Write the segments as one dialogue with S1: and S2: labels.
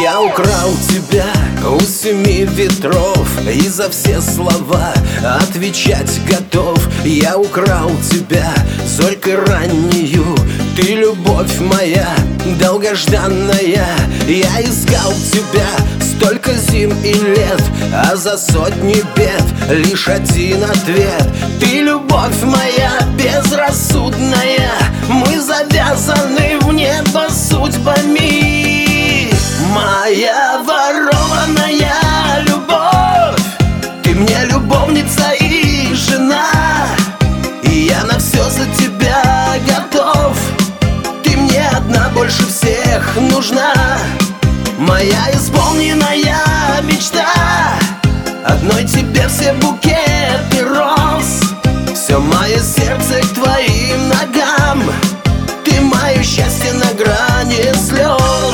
S1: Я украл тебя у семи ветров, и за все слова отвечать готов. Я украл тебя зорькой раннею, ты любовь моя долгожданная. Я искал тебя столько зим и лет, а за сотни бед лишь один ответ. Ты любовь моя безрассудная, мы завязаны в небо судьбами. Моя ворованная любовь, ты мне любовница и жена, и я на все за тебя готов. Ты мне одна больше всех нужна, моя исполненная мечта. Одной тебе все букеты роз, все мое сердце к твоим ногам. Ты мое счастье на грани слез.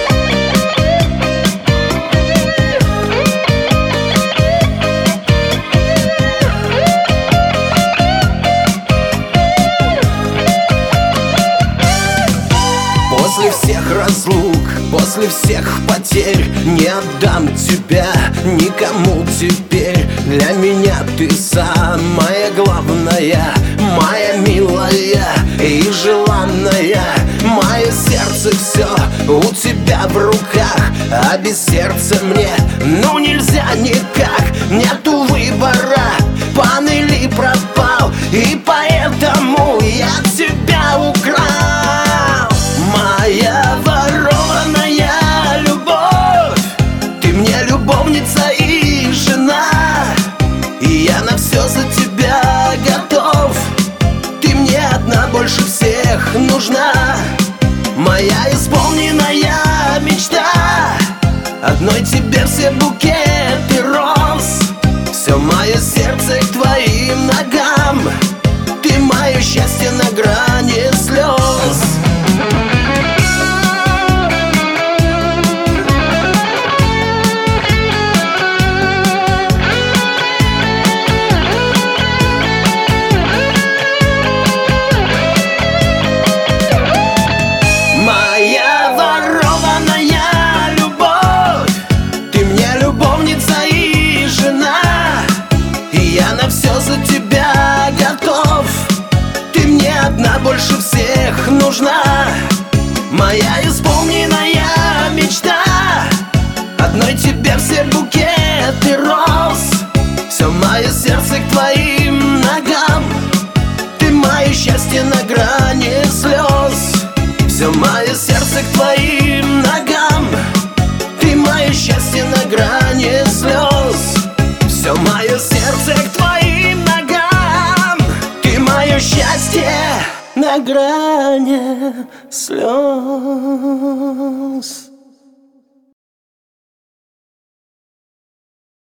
S1: После всех разлук, после всех потерь не отдам тебя никому теперь. Для меня ты самая главная, моя милая и желанная. Мое сердце все у тебя в руках, а без сердца мне ну нельзя никак. Нету выбора, пан или пропал, и поэтому я тебя украл. Моя ворованная любовь, ты мне любовница и жена, и я на все за тебя готов. Ты мне одна больше всех нужна, моя исполненная мечта. Одной тебе все букеты роз, все мое сердце к твоим ногам. Ты мое счастье на грани слез. Одна больше всех нужна, моя исполненная мечта. Одной тебе все букеты роз, все мое сердце к твоим ногам. Ты мое счастье на грани слез, все мое сердце к твоим ногам. Ты мое счастье на грани слез, все мое сердце к твоим ногам. Ты мое счастье на грани слез.